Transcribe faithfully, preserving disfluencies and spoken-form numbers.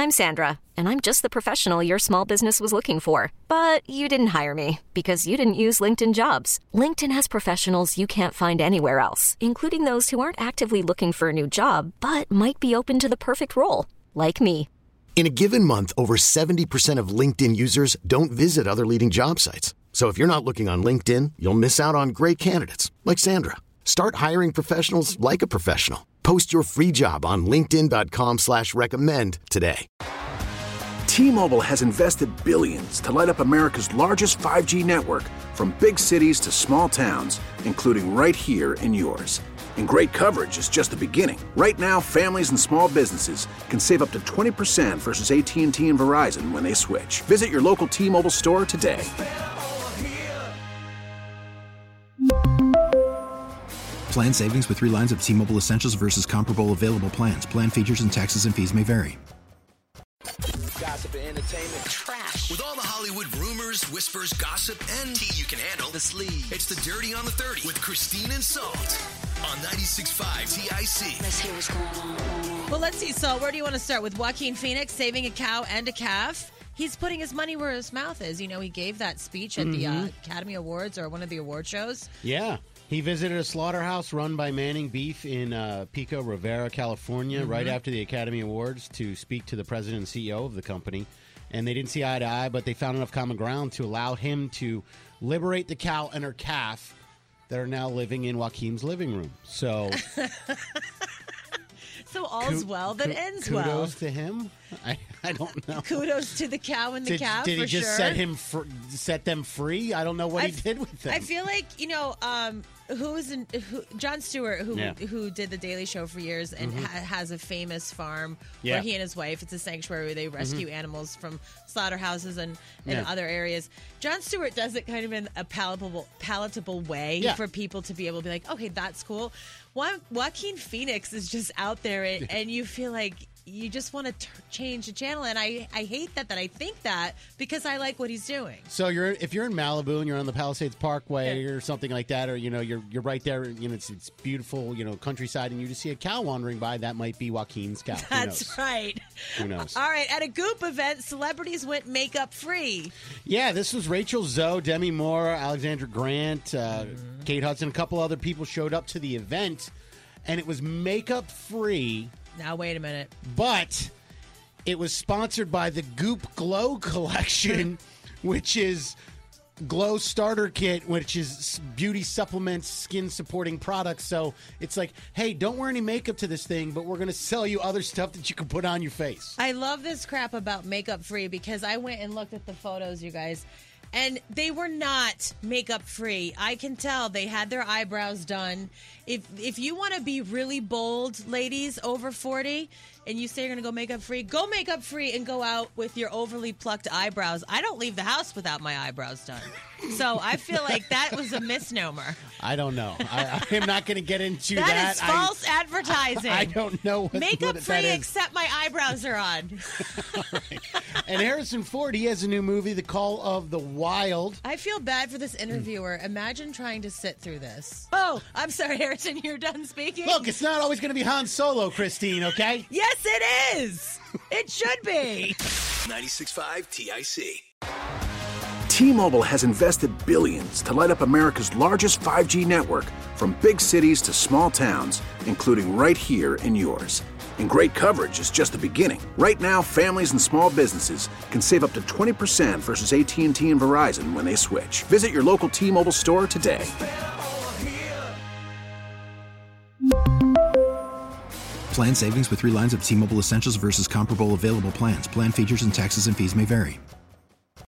I'm Sandra, and I'm just the professional your small business was looking for. But you didn't hire me because you didn't use LinkedIn Jobs. LinkedIn has professionals you can't find anywhere else, including those who aren't actively looking for a new job, but might be open to the perfect role, like me. In a given month, over seventy percent of LinkedIn users don't visit other leading job sites. So if you're not looking on LinkedIn, you'll miss out on great candidates like Sandra. Start hiring professionals like a professional. Post your free job on linkedin dot com slash recommend today. T-Mobile has invested billions to light up America's largest five G network, from big cities to small towns, including right here in yours. And great coverage is just the beginning. Right now, families and small businesses can save up to twenty percent versus A T and T and Verizon when they switch. Visit your local T-Mobile store today. Plan savings with three lines of T-Mobile Essentials versus comparable available plans. Plan features and taxes and fees may vary. Gossip and entertainment trash. With all the Hollywood rumors, whispers, gossip, and tea you can handle. The sleeve. It's the Dirty on the thirty with Christine and Salt on ninety-six point five T I C. Let's hear what's going on. Well, let's see. So where do you want to start? With Joaquin Phoenix saving a cow and a calf. He's putting his money where his mouth is. You know, he gave that speech at mm-hmm. the uh, Academy Awards or one of the award shows. Yeah. He visited a slaughterhouse run by Manning Beef in uh, Pico Rivera, California, mm-hmm. right after the Academy Awards to speak to the president and C E O of the company. And they didn't see eye to eye, but they found enough common ground to allow him to liberate the cow and her calf that are now living in Joaquin's living room. So... So all's Co- well that co- ends kudos well. Kudos to him. I, I don't know. Kudos to the cow and the did, calf. Did he for just sure. set him fr- set them free? I don't know what I he did with them. I feel like you know um, who is in, who, Jon Stewart, who yeah. who did the Daily Show for years and mm-hmm. ha- has a famous farm yeah. where he and his wife. It's a sanctuary where they rescue mm-hmm. animals from slaughterhouses and, and yeah. other areas. Jon Stewart does it kind of in a palatable palatable way yeah. for people to be able to be like, okay, that's cool. One, Joaquin Phoenix is just out there, and, and you feel like you just want to t- change the channel. And I, I hate that that I think that because I like what he's doing. So you're if you're in Malibu and you're on the Palisades Parkway yeah. or something like that, or you know you're you're right there, you know it's it's beautiful, you know countryside, and you just see a cow wandering by, that might be Joaquin's cow. That's right. Who knows? All right, at a Goop event, celebrities went makeup free. Yeah, this was Rachel Zoe, Demi Moore, Alexandra Grant, uh, mm-hmm. Kate Hudson, a couple other people showed up to the event, and it was makeup free. Now, wait a minute. But it was sponsored by the Goop Glow Collection, which is Glow Starter Kit, which is beauty supplements, skin-supporting products. So it's like, hey, don't wear any makeup to this thing, but we're going to sell you other stuff that you can put on your face. I love this crap about makeup free because I went and looked at the photos, you guys. And they were not makeup free. I can tell they had their eyebrows done. If if you want to be really bold, ladies over forty, and you say you're going to go makeup free, go makeup free and go out with your overly plucked eyebrows. I don't leave the house without my eyebrows done. So I feel like that was a misnomer. I don't know. I, I am not going to get into that. That is false I, advertising. I don't know what Makeup what free that is. except my eyebrows are on. All right. And Harrison Ford, he has a new movie, The Call of the Wild. I feel bad for this interviewer. Imagine trying to sit through this. Oh, I'm sorry, Harrison, you're done speaking? Look, it's not always going to be Han Solo, Christine, okay? Yes, it is. It should be. ninety-six point five T I C. T-Mobile has invested billions to light up America's largest five G network, from big cities to small towns, including right here in yours. And great coverage is just the beginning. Right now, families and small businesses can save up to twenty percent versus A T and T and Verizon when they switch. Visit your local T-Mobile store today. Plan savings with three lines of T-Mobile Essentials versus comparable available plans. Plan features and taxes and fees may vary.